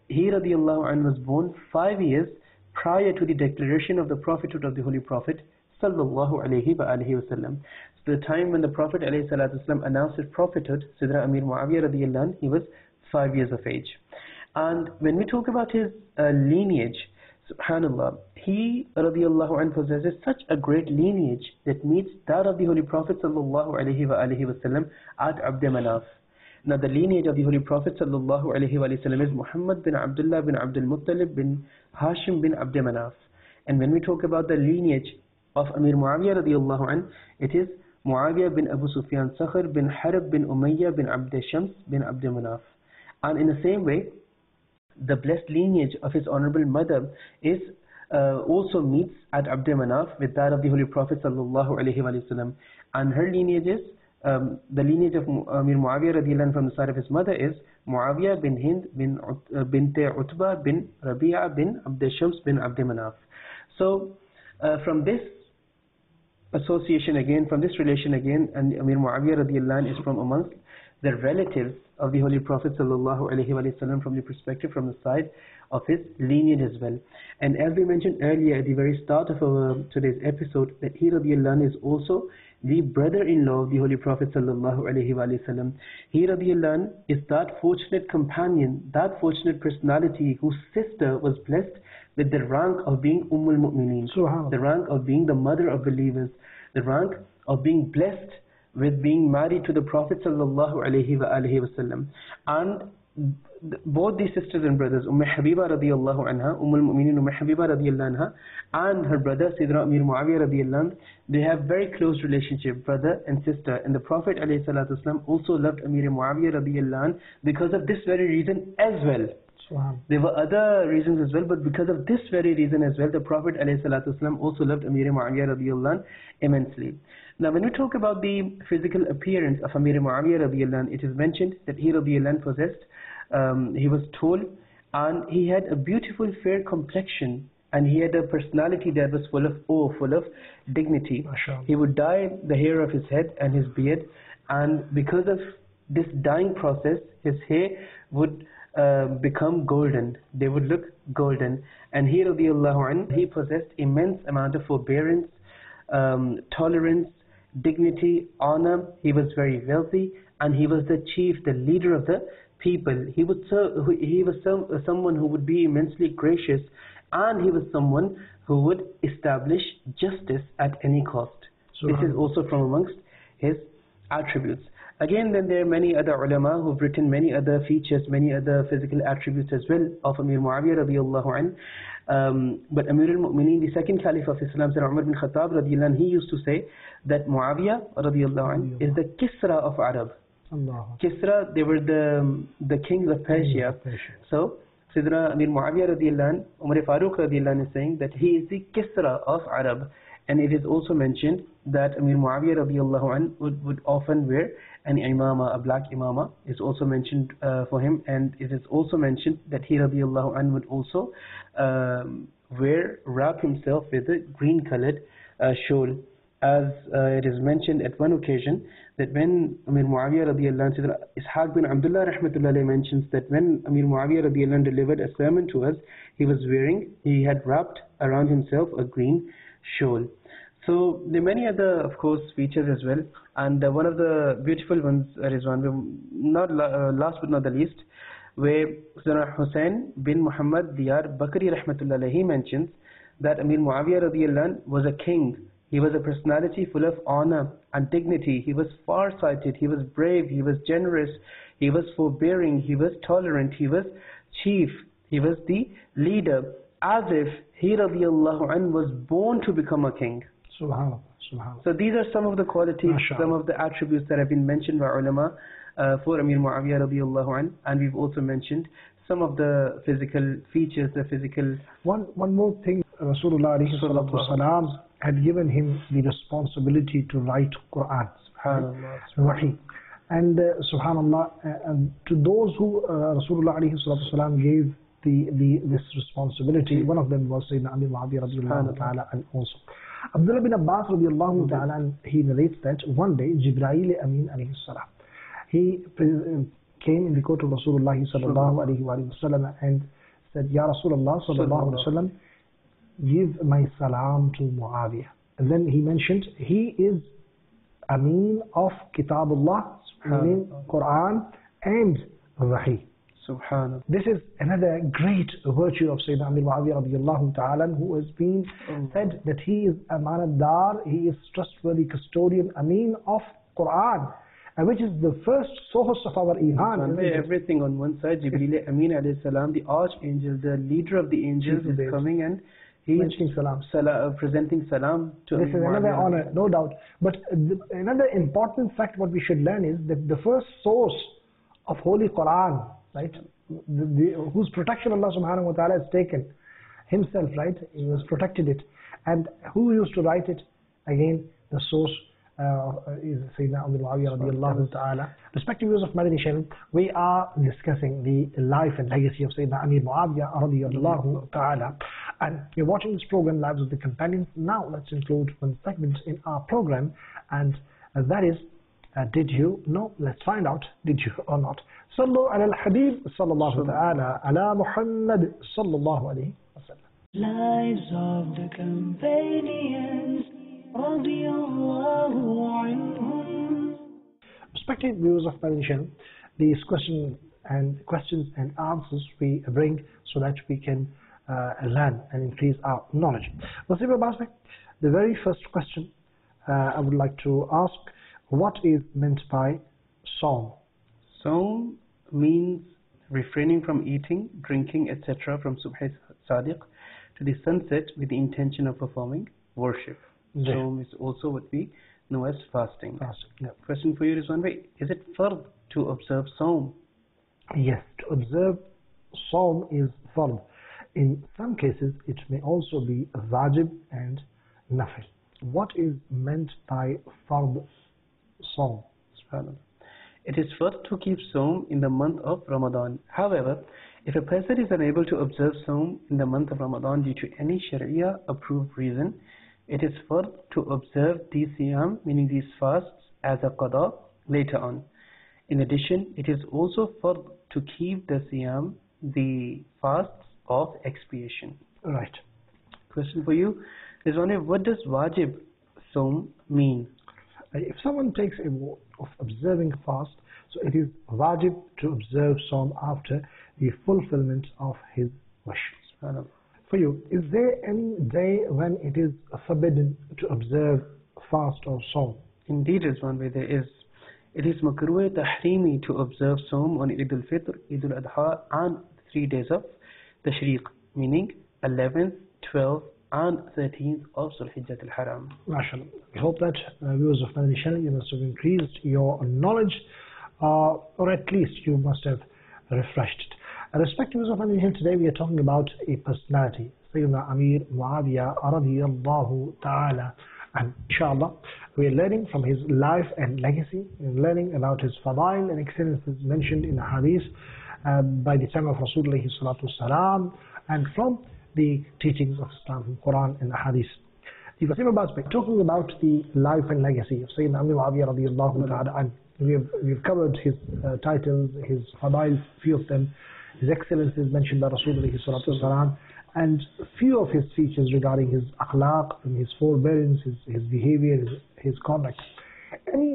he radiallahu anhu was born 5 years prior to the declaration of the prophethood of the Holy Prophet sallallahu alayhi wa alihi wasallam. So the time when the Prophet alayhi salatu wasallam announced his prophethood, Sayyidina Amir Muawiyah radiallahu anhu, he was 5 years of age. And when we talk about his lineage, subhanallah, he radiallahu anhu possesses such a great lineage that meets that of the Holy Prophet sallallahu alayhi wa alihi wasallam at Abd Manaf. Now the lineage of the Holy Prophet sallallahu alayhi wa sallam is Muhammad bin Abdullah bin Abdul Muttalib bin Hashim bin Abd Manaf. And when we talk about the lineage of Amir Muawiyah radiallahu anhu, it is Muawiyah bin Abu Sufyan Sakhr bin Harb bin Umayyah bin Abd Shams bin Abd Manaf. And in the same way, the blessed lineage of his honorable mother is also meets at Abd Manaf with that of the Holy Prophet sallallahu alayhi wa sallam. And her lineage is the lineage of Amir Muawiyah radiallahu anhu from the side of his mother is Muawiyah bin Hind bin Bint Utbah bin Rabi'a bin Abd Shams bin Abd Manaf. So from this association again, from this relation again, and Amir Muawiyah radiallahu anhu is from amongst the relatives of the Holy Prophet sallallahu alaihi wasallam from the perspective, from the side of his lineage as well. And as we mentioned earlier at the very start of our today's episode, that he radiallahu anhu is also the brother-in-law of the Holy Prophet sallallahu alaihi wasallam. He radiallahu anhu is that fortunate companion, that fortunate personality whose sister was blessed with the rank of being Ummul Mu'mineen, the rank of being the mother of believers, the rank of being blessed with being married to the Prophet sallallahu alaihi wasallam. And both these sisters and brothers, Habiba radiallahu anha, Mu'mineen Habiba radiallahu anha, and her brother Sayyidina Amir Muawiyah radiallahu anhu, they have very close relationship, brother and sister. And the Prophet alayhi salatu wasallam also loved Amir Muawiyah radiallahu anhu because of this very reason as well. There were other reasons as well, but because of this very reason as well, the Prophet ﷺ also loved Amir Muawiyah radiallahu anh immensely. Now when we talk about the physical appearance of Amir Muawiyah radiallahu anh, it is mentioned that he radiallahu anh possessed, he was tall and he had a beautiful fair complexion, and he had a personality that was full of awe, full of dignity. He would dye the hair of his head and his beard, and because of this dyeing process, his hair would become golden. They would look golden. And he radiallahu anh, he possessed immense amount of forbearance, tolerance, dignity, honor. He was very wealthy, and he was the chief, the leader of the people. He was someone who would be immensely gracious, and he was someone who would establish justice at any cost. This is also from amongst his attributes. Again, then there are many other ulama who have written many other features, many other physical attributes as well of Amir Muawiyah radiallahu anh. But Amir al-Mu'mineen, the second caliph of Islam, Sir Umar bin Khattab radiallahu anh, he used to say that Muawiyah radiallahu anh is the Kisra of Arab. Kisra, they were the kings of Persia. So Sayyidina Amir Muawiyah radiallahu anh, Umar Farooq radiallahu anh is saying that he is the Kisra of Arab. And it is also mentioned that Amir Muawiyah radiallahu anh would often wear an imama, a black imama is also mentioned for him. And it is also mentioned that he radiallahu anh would also wrap himself with a green colored shawl. As it is mentioned at one occasion that when Amir Muawiyah radiallahu anh, Ishaq bin Abdullah rahmatullahi mentions that when Amir Muawiyah radiallahu anh delivered a sermon to us, he had wrapped around himself a green shawl. So there are many other, of course, features as well, and one of the beautiful ones is one, not last but not the least, where Sayyidina Hussein bin Muhammad Diyar Bakri rahmatullah he mentions that Amir Muawiyah radiallahu anh was a king. He was a personality full of honor and dignity. He was far-sighted, he was brave, he was generous, he was forbearing, he was tolerant, he was chief, he was the leader, as if he radiallahu anh was born to become a king. Subhanallah, subhanallah. So these are some of the qualities, some of the attributes that have been mentioned by ulama for Amir Muawiyah radiallahu anh, and we've also mentioned some of the physical features, the physical... One more thing, Rasulullah alayhi salatu wasalam had given him the responsibility to write Quran. Subhanallah. And subhanallah, to those who Rasulullah alayhi salatu wasalam gave this responsibility, one of them was Sayyidina Amir Muawiyah radiallahu ta'ala and also. Abdullah bin Abbas radiallahu ta'ala, he narrates that one day Jibreel Amin alayhi salam, he came in the court of Rasulullah sallallahu alayhi wa sallam, and said, Ya Rasulullah sallallahu alaihi wasallam, give my salam to Muawiyah. And then he mentioned he is Ameen of Kitabullah, meaning Quran and Wahi. Subhanallah. This is another great virtue of Sayyidina Amir Muawiyah radiallahu ta'ala, who has been said that he is Amanadar, he is trustworthy custodian, Ameen of Quran, and which is the first source of our Iman. Everything on one side, Jibreel Amin alayhi salam, the archangel, the leader of the angels, is coming and he is presenting salam to This is another honor, no doubt. But another important fact what we should learn is that the first source of Holy Quran, right, whose protection Allah subhanahu wa ta'ala has taken himself, right, he has protected it. And who used to write it? Again, the source is Sayyidina Amir Muawiyah radiallahu ta'ala. Respective viewers of Madani channel, we are discussing the life and legacy of Sayyidina Amir Muawiyah radiallahu ta'ala. And you're watching this program, Lives of the Companions. Now let's include one segment in our program, and that is, did you know? Let's find out, did you or not? Sallu ala al-Habib sallallahu ta'ala ala Muhammad sallallahu alayhi wa sallam. Lives of the Companions, radiyallahu anhum. Respected viewers of Madani channel, these questions and answers we bring so that we can learn and increase our knowledge. The very first question I would like to ask, what is meant by Sawm? Sawm means refraining from eating, drinking, etc. from Subh Sadiq to the sunset with the intention of performing worship. Sawm is also what we know as fasting. Yeah. Question for you, Rizwan, is it fard to observe Sawm? Yes, to observe Sawm is fard. In some cases, it may also be wajib and nafil. What is meant by fard Sawm? It is fard to keep Sawm in the month of Ramadan. However, if a person is unable to observe Sawm in the month of Ramadan due to any Sharia approved reason, it is fard to observe these siyam, meaning these fasts, as a qada later on. In addition, it is also fard to keep the siyam, the fasts of expiation. Right. Question for you is only, what does wajib Sawm mean? If someone takes a vow of observing a fast, so it is wajib to observe Sawm after the fulfillment of his wish. For you, is there any day when it is forbidden to observe fast or Sawm? Indeed, is one way there is. It is makruh tahrimi to observe Sawm on Eid al-Fitr, Eid al-Adha, and 3 days of Tashriq, meaning 11th, 12th, and 13th of Zulhijjat al-Haram. MashaAllah. We hope that viewers of Madani channel, you must have increased your knowledge, or at least you must have refreshed it. Respected viewers of Madani channel, today we are talking about a personality, Sayyidina Amir Muawiyah radiyallahu ta'ala. And inshallah, we are learning from his life and legacy, and learning about his fadail and excellences mentioned in the hadith by the time of Rasulullah sallallahu alaihi wasallam, and from the teachings of Islam, from Quran and the hadith. Talking about the life and legacy of Sayyidina Amir Muawiyah radiyallahu ta'ala, and we've covered his titles, his fadail, few of them, his excellences mentioned by Rasulullah sallallahu alaihi wasallam, and few of his features regarding his akhlaq and his forbearance, his behavior, his conduct. Any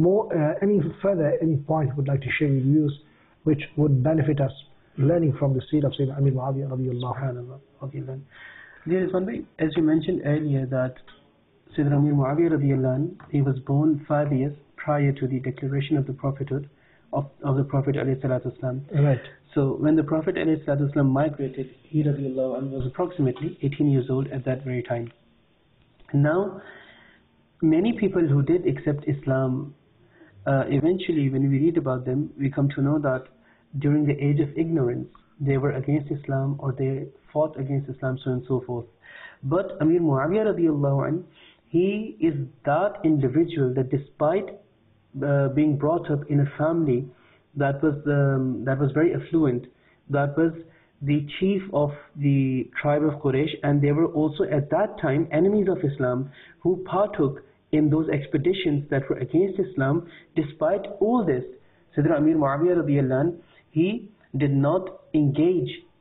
point you would like to share with views which would benefit us learning from the seed of Sayyidina Amir Muawiyah radiyallahu anhu? There is one way, as you mentioned earlier, that Sayyidina Amir Muawiyah radiyallahu anhu, he was born 5 years prior to the declaration of the prophethood of the Prophet alayhi salatu wasalam. Right. So when the Prophet alayhi salatu wasalam migrated, he radiyallahu anhu was approximately 18 years old at that very time. Now, many people who did accept Islam, eventually when we read about them, we come to know that during the age of ignorance, they were against Islam or they fought against Islam, so on and so forth. But Amir Muawiyah radiyallahu anhu, he is that individual that despite being brought up in a family that was very affluent, that was the chief of the tribe of Quraysh, and they were also at that time enemies of Islam who partook in those expeditions that were against Islam. Despite all this, Sayyidina Amir Muawiyah radiyallahu anhu, he did not engage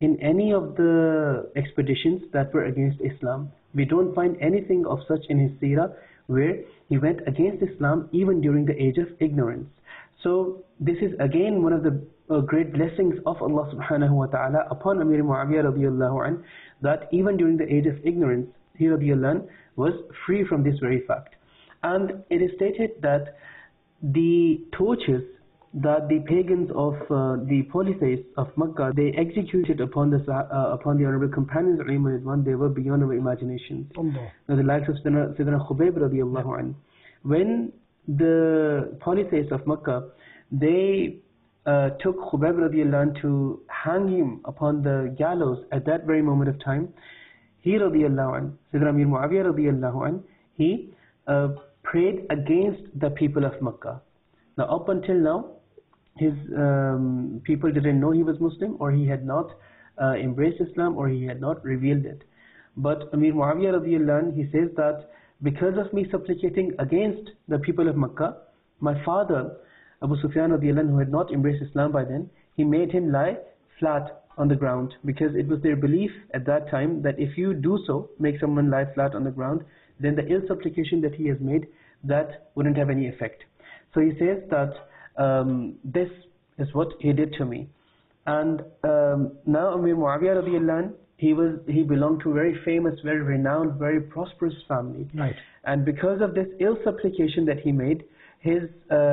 in any of the expeditions that were against Islam. We don't find anything of such in his seerah where he went against Islam even during the age of ignorance. So this is again one of the great blessings of Allah subhanahu wa ta'ala upon Amir Muawiyah radiallahu anh, that even during the age of ignorance, he radiallahu anh was free from this very fact. And it is stated that the torches that the pagans of the polytheists of Makkah, they executed upon the honorable companions of Iman, they were beyond our imagination. Now, the likes of Sayyidina Khubayb radiallahu anh, when the polytheists of Makkah, they took Khubayb radiallahu anh to hang him upon the gallows at that very moment of time, he radiallahu anh, Sayyidina Amir Muawiyah radiallahu anh, he prayed against the people of Makkah. Now, up until now, his people didn't know he was Muslim, or he had not embraced Islam, or he had not revealed it. But Amir Muawiyah radiallahu anh, he says that because of me supplicating against the people of Makkah, my father Abu Sufyan radiallahu anh, who had not embraced Islam by then, he made him lie flat on the ground, because it was their belief at that time that if you do so, make someone lie flat on the ground, then the ill supplication that he has made, that wouldn't have any effect. So he says that this is what he did to me. And now Amir Muawiyah radiallahu anh, he belonged to a very famous, very renowned, very prosperous family. Right. And because of this ill supplication that he made, his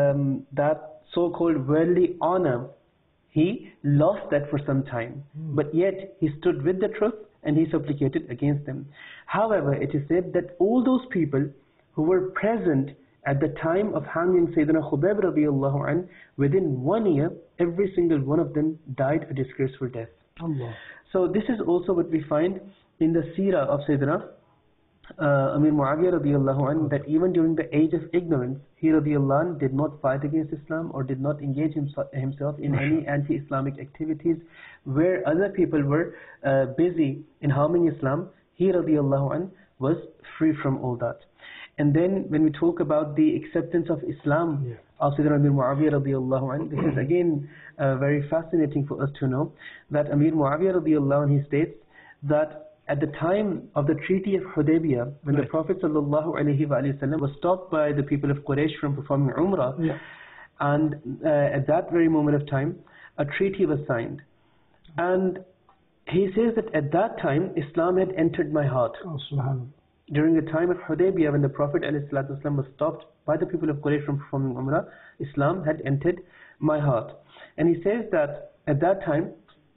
that so-called worldly honor, he lost that for some time. But yet he stood with the truth and he supplicated against them. However, it is said that all those people who were present at the time of hanging Sayyidina Khubayb radiallahu anh, within 1 year, every single one of them died a disgraceful death. Allah. So this is also what we find in the seerah of Sayyidina Amir Muawiyah radiallahu anh, that even during the age of ignorance, he radiallahu anh did not fight against Islam, or did not engage himself in any anti-Islamic activities where other people were busy in harming Islam. He radiallahu anh was free from all that. And then when we talk about the acceptance of Islam of Sayyidina Amir Muawiyah radiallahu anh, this is again very fascinating for us to know that Amir Muawiyah radiallahu anh, he states that at the time of the Treaty of Hudaybiyah, when the Prophet sallallahu alaihi wasallam was stopped by the people of Quraysh from performing Umrah, and at that very moment of time, a treaty was signed. And he says that at that time, Islam had entered my heart. During the time of Hudaybiyah, when the Prophet ﷺ was stopped by the people of Quraysh from performing Umrah, Islam had entered my heart. And he says that at that time,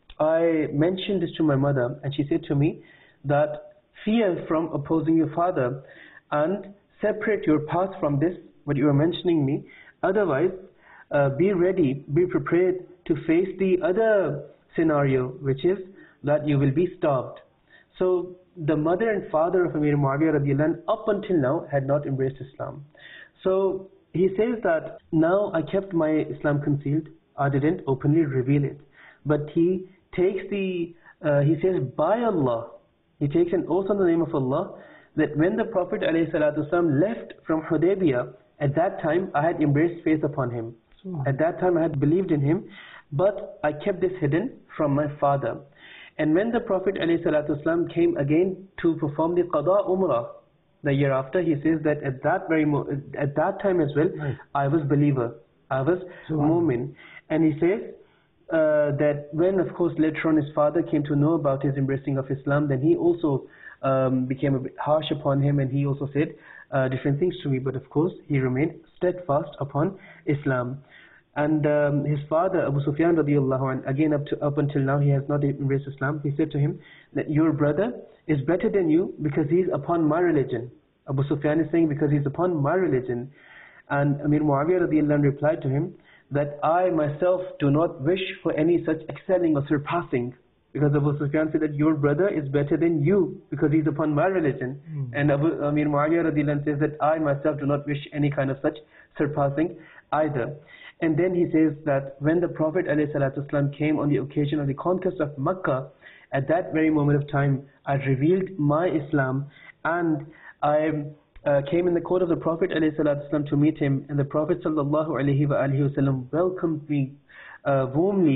I mentioned this to my mother, and she said to me that fear from opposing your father and separate your path from this, what you are mentioning me. Otherwise, be ready, be prepared to face the other scenario, which is that you will be starved. So the mother and father of Amir Muawiyah radiallahu anh, up until now, had not embraced Islam. So he says that now I kept my Islam concealed, I didn't openly reveal it. But he takes he says, by Allah, he takes an oath on the name of Allah, that when the Prophet ﷺ left from Hudaybiyah, at that time I had embraced faith upon him. At that time I had believed in him, but I kept this hidden from my father. And when the Prophet ﷺ came again to perform the Qada Umrah the year after, he says that at that time as well, I was believer, I was mu'min. And he says that when, of course, later on his father came to know about his embracing of Islam, then he also became a bit harsh upon him, and he also said different things to me. But of course, he remained steadfast upon Islam. And his father, Abu Sufyan radiallahu anh, again up until now, he has not embraced Islam. He said to him that your brother is better than you because he is upon my religion. Abu Sufyan is saying because he is upon my religion. And Amir Muawiyah radiallahu anh replied to him that I myself do not wish for any such excelling or surpassing, because Abu Sufyan said that your brother is better than you because he is upon my religion. And Amir Muawiyah radiallahu anh says that I myself do not wish any kind of such surpassing either. And then he says that when the Prophet ﷺ came on the occasion of the conquest of Makkah, at that very moment of time, I revealed my Islam, and I came in the court of the Prophet ﷺ to meet him, and the Prophet ﷺ welcomed me warmly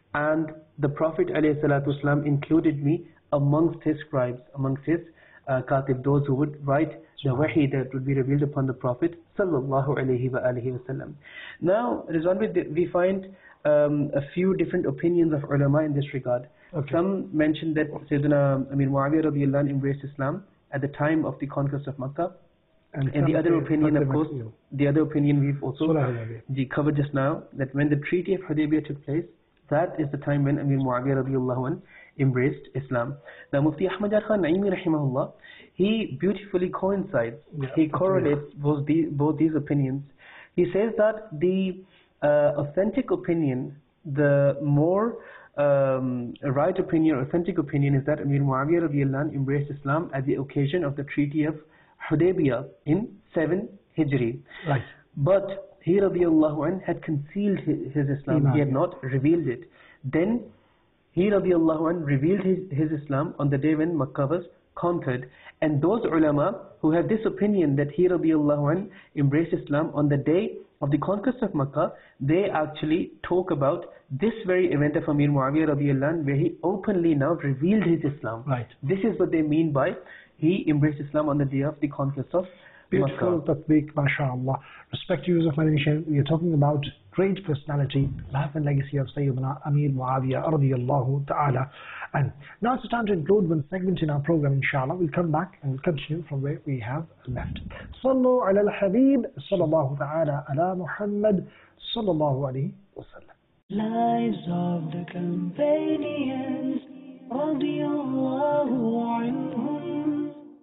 and the Prophet ﷺ included me amongst his scribes, amongst his katib, those who would write the wahi that would be revealed upon the Prophet sallallahu alaihi wasallam. Now, Rizwan, we find a few different opinions of ulama in this regard. Okay. Some mention that Sayyidina Amir Muawiyah radiallahu anhu embraced Islam at the time of the conquest of Makkah. And the other opinion, of course, the other opinion we've also covered just now, that when the Treaty of Hudaybiyah took place, that is the time when Amir Muawiyah radiallahu anhu embraced Islam. Now Mufti Ahmad Yar Khan Naimi rahimahullah, he beautifully coincides, he correlates both these opinions. He says that the authentic opinion, the more right opinion, authentic opinion is that Amir Muawiyah radiallahu anhu embraced Islam at the occasion of the Treaty of Hudaybiyah in 7 Hijri. Right. But he radiallahu anhu had concealed his Islam, he had not revealed it. Then he radiallahu anhu revealed his Islam on the day when Makkah was conquered. And those ulama who have this opinion that he radiallahu anhu embraced Islam on the day of the conquest of Makkah, they actually talk about this very event of Amir Muawiyah radiallahu anhu, where he openly now revealed his Islam. Right. This is what they mean by he embraced Islam on the day of the conquest of Beautiful tatbiq, mashallah. Respect to Yusuf Madanishah. We are talking about great personality, life and legacy of Sayyidina Amir Muawiyah radiyallahu ta'ala. And now it's time to include one segment in our program, inshallah. We'll come back and we'll continue from where we have left. Sallu ala al-Habib, sallallahu ta'ala ala Muhammad, sallallahu alayhi wa sallam. Lives of the companions, radiyallahu anhum.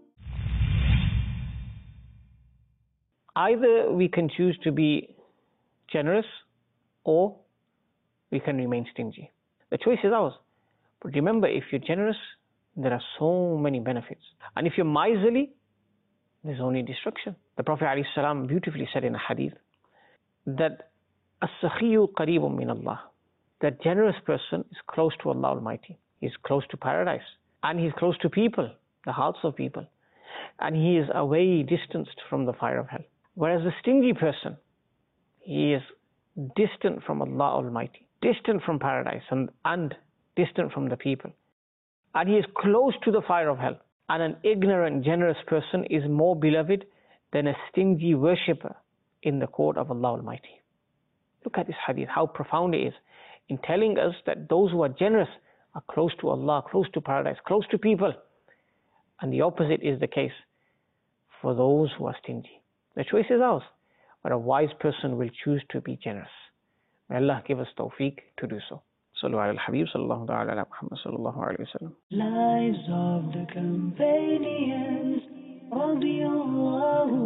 Either we can choose to be generous or we can remain stingy. The choice is ours. But remember, if you're generous, there are so many benefits. And if you're miserly, there's only destruction. The Prophet ﷺ beautifully said in a hadith that as-sakhiyu qareebun min Allah, that generous person is close to Allah Almighty. He's close to paradise. And he's close to people, the hearts of people. And he is away distanced from the fire of hell. Whereas the stingy person, he is distant from Allah Almighty, distant from paradise and distant from the people. And he is close to the fire of hell. And an ignorant, generous person is more beloved than a stingy worshipper in the court of Allah Almighty. Look at this hadith, how profound it is in telling us that those who are generous are close to Allah, close to paradise, close to people. And the opposite is the case for those who are stingy. The choice is ours, but a wise person will choose to be generous. May Allah give us tawfiq to do so. Sallu ala al-Habib, sallallahu ta'ala ala Muhammad, sallallahu alayhi wa sallam. Lives of the companions, radiyallahu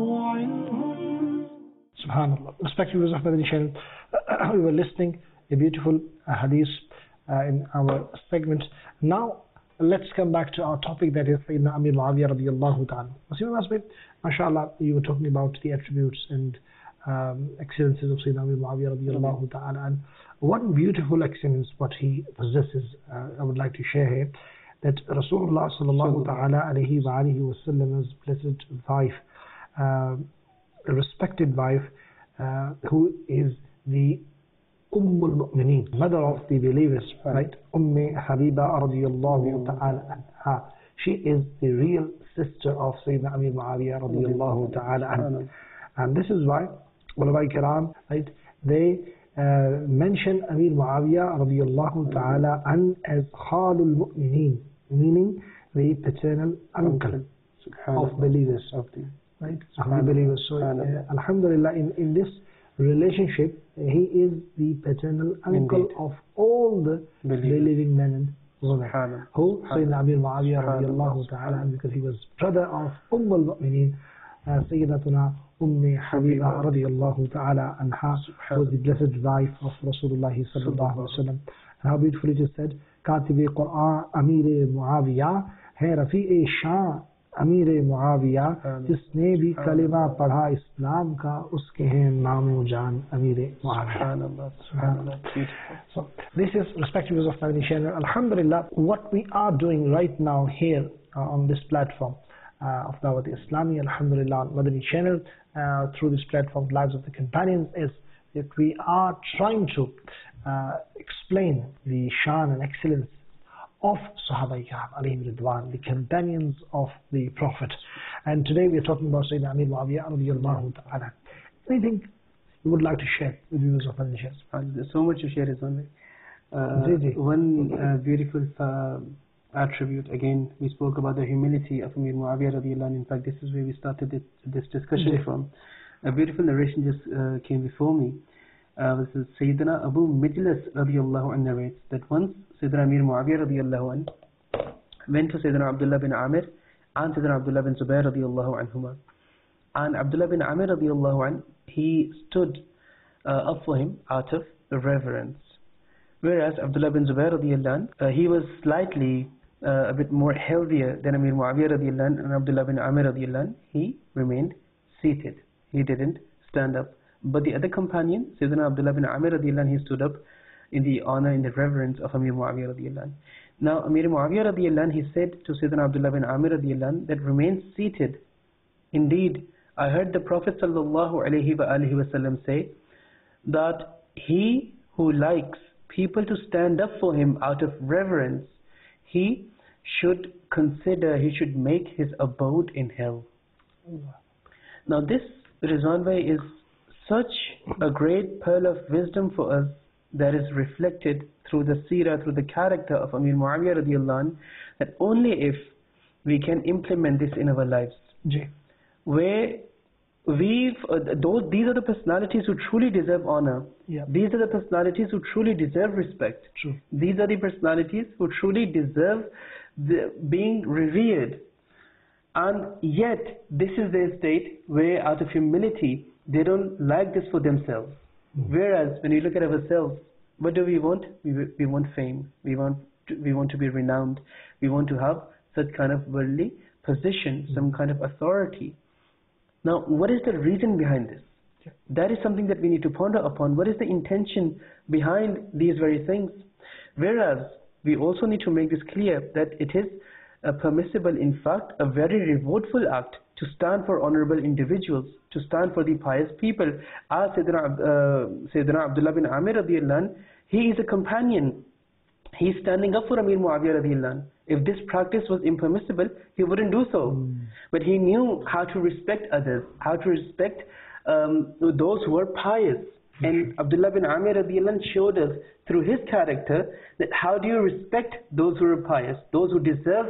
anhum. Subhanallah. Respect to Yusuf Madanishah. We were listening a beautiful hadith in our segment. Now, let's come back to our topic, that is Sayyidina Amir Muawiyah radiyallahu ta'ala. MashaAllah, you were talking about the attributes and excellences of Sayyidina Amir Muawiyah radiyallahu ta'ala. And one beautiful excellence what he possesses, I would like to share here, that Rasulullah sallallahu ta'ala alayhi wa alihi wa sallam's blessed wife, a respected wife, who is the al-Mu'mineen, mother of the believers, right? Habiba radiyallahu ta'ala anha. She is the real sister of Sayyidina Amir Muawiyah radiyallahu ta'ala anha. And this is why ulama kiram, right, they mention Amir Muawiyah radiyallahu ta'ala an as Khalul Mu'mineen, meaning the paternal uncle of believers, right? Of the believers. So alhamdulillah, in this relationship, he is the paternal uncle of all the believing men and women. Who? Sayyidina Amir Muawiyah radiyallahu ta'ala, because he was brother of al-Mu'mineen, Sayyidatuna Habiba radiyallahu ta'ala anha, was the blessed wife of Rasulullah sallallahu alaihi wasallam. And how beautifully it is said, Katibi Qur'an Amir Muawiyah hai Rafi'i Shah Amir Muawiyah, जिसने भी कलिमा पढ़ा इस्लाम का, उसके हैं नाम जान Amir Muawiyah. So this is respected viewers of Madani channel. Alhamdulillah, what we are doing right now here on this platform of Dawat Islami, alhamdulillah, on Madani channel, through this platform, Lives of the Companions, is that we are trying to explain the shan and excellence of Sahaba Ikram alayhim ridwan, the companions of the Prophet. And today we are talking about Sayyidina Amir Muawiyah radiyallahu ta'ala. Anything you would like to share with viewers of Al-Nishas? There's so much to share, Rizwan. One beautiful attribute, again, we spoke about the humility of Amir Muawiyah radiyallahu anhu. In fact, this is where we started this discussion from. A beautiful narration just came before me. This is Sayyidina Abu Mijlas radiyallahu anhu narrates that once Sayyidina Amir Muawiyah radiyallahu anhu went to Sayyidina Abdullah bin Amir and Sayyidina Abdullah bin Zubair radiyallahu anhuma. And Abdullah bin Amir radiyallahu anhu, he stood up for him out of reverence. Whereas Abdullah bin Zubair radiyallahu anhu, he was slightly a bit more healthier than Amir Muawiyah radiyallahu anhu, and Abdullah bin Amir radiyallahu anhu, he remained seated. He didn't stand up. But the other companion, Sayyidina Abdullah bin Amir radiyallahu anhu, he stood up in the honor, in the reverence of Amir Muawiyah radiyallahu anhu. Now Amir Muawiyah radiyallahu anhu, he said to Sayyidina Abdullah bin Amir radiyallahu anhu, that remain seated. Indeed, I heard the Prophet sallallahu alaihi wasallam say that he who likes people to stand up for him out of reverence, he should consider, he should make his abode in hell. Now this, Rizwan Bhai, is such a great pearl of wisdom for us that is reflected through the seerah, through the character of Amir Muawiyah radiyallahu anhu, that only if we can implement this in our lives, where these are the personalities who truly deserve honor. These are the personalities who truly deserve respect. These are the personalities who truly deserve being revered. And yet, this is their state where out of humility, they don't like this for themselves. Whereas, when you look at ourselves, what do we want? We want fame. We want to be renowned. We want to have such kind of worldly position, some kind of authority. Now, what is the reason behind this? That is something that we need to ponder upon. What is the intention behind these very things? Whereas, we also need to make this clear that it is permissible, in fact, a very rewardful act to stand for honorable individuals, to stand for the pious people. As Sayyidina Abdullah bin Amir radiyallahu anhu, he is a companion. He is standing up for Amir Muawiyah radiyallahu anhu. If this practice was impermissible, he wouldn't do so. But he knew how to respect others, how to respect those who are pious. And Abdullah bin Amir radiyallahu anhu showed us through his character that how do you respect those who are pious, those who deserve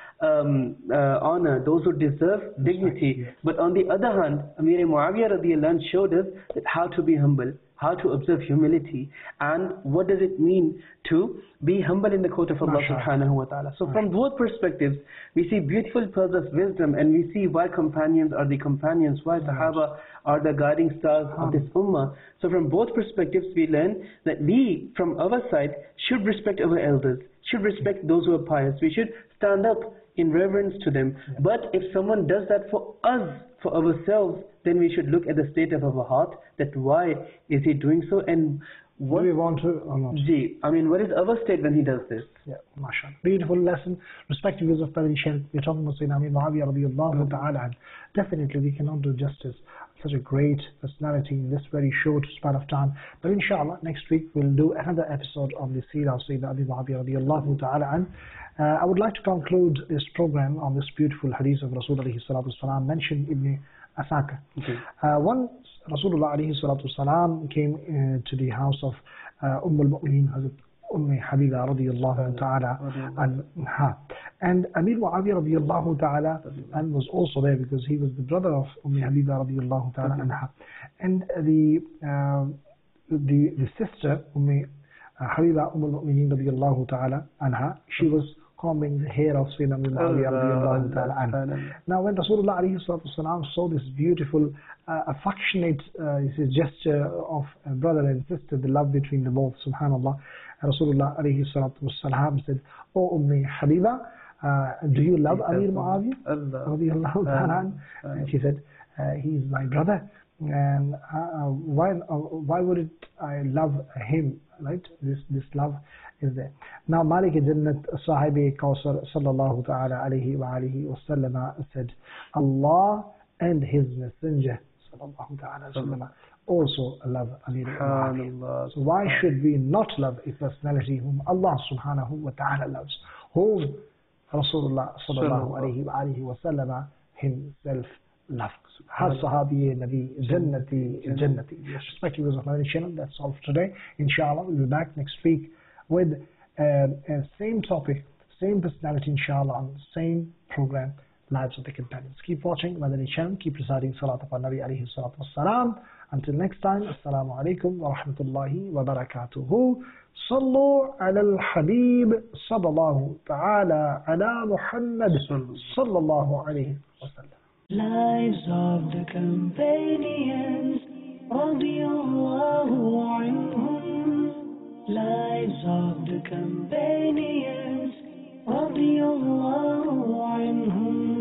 honor, those who deserve dignity. But on the other hand, Amir Muawiyah radiyallahu anhu showed us that how to be humble, how to observe humility, and what does it mean to be humble in the court of Allah subhanahu wa ta'ala. So from both perspectives, we see beautiful pearls of wisdom, and we see why companions are the companions, why Sahaba are the guiding stars of this ummah. So from both perspectives, we learn that we, from our side, should respect our elders, should respect those who are pious. We should stand up in reverence to them. But if someone does that for us, for ourselves, then we should look at the state of our heart, that why is he doing so, and what do we want to or not? I mean, what is our state when he does this? MashaAllah. Beautiful lesson. Respective views of Parishal. We're talking about Sayyidina Amir Muawiyah radiyallahu ta'ala. Definitely we cannot do justice. Such a great personality in this very short span of time. But inshallah, next week we'll do another episode on the seerah of Sayyidina Amir Muawiyah radiyallahu ta'ala. I would like to conclude this program on this beautiful hadith of Rasul alayhi salatu wasalam, mentioned Ibn Asakir. Once Rasulullah alayhi salatu wasalam came to the house of al-Mu'mineen, Hazrat Habiba radiyallahu ta'ala anha. And Amir Muawiyah radiyallahu ta'ala and was also there because he was the brother of Habiba radiyallahu ta'ala anha. And the sister Habiba al-Mu'mineen radiyallahu ta'ala anha, she was combing the hair of Sayyidina Amir Muawiyah radiyallahu ta'ala anha. Now when Rasulullah alayhi salatu wasalam saw this beautiful affectionate gesture of a brother and sister, the love between them both, subhanallah, Rasulullah alayhi salatu wasalam said, "O Habiba, do you love Amir Muawiyah radiyallahu ta'ala?" And she said, "He is my brother, and why would I love him?" Right? This love is there. Now Malik Jannat Sahibi Kawsar sallallahu ta'ala alayhi wa alihi wa sallam said, Allah and His Messenger sallallahu ta'ala sallam also love Amir al-Mu'awiyah. SubhanAllah. So why should we not love a personality whom Allah subhanahu wa ta'ala loves, whom Rasulullah sallallahu alayhi wa alihi wa sallam himself loved? Har sahabi nabi jannati jannati. Respected viewers of my channel, that's all for today. Inshallah, we'll be back next week with same topic, same personality, inshallah, on the same program, Lives of the Companions. Keep watching Madani channel, keep reciting Salat upon Nabi alayhi salatu wassalam. Until next time, Assalamu alaikum wa rahmatullahi wa barakatuhu. Sallu ala al-Habib sallallahu ta'ala ala Muhammad sallallahu alayhi wa sallam. Lives of the companions, radiyallahu anhum. Lives of the companions, radiyallahu anhum.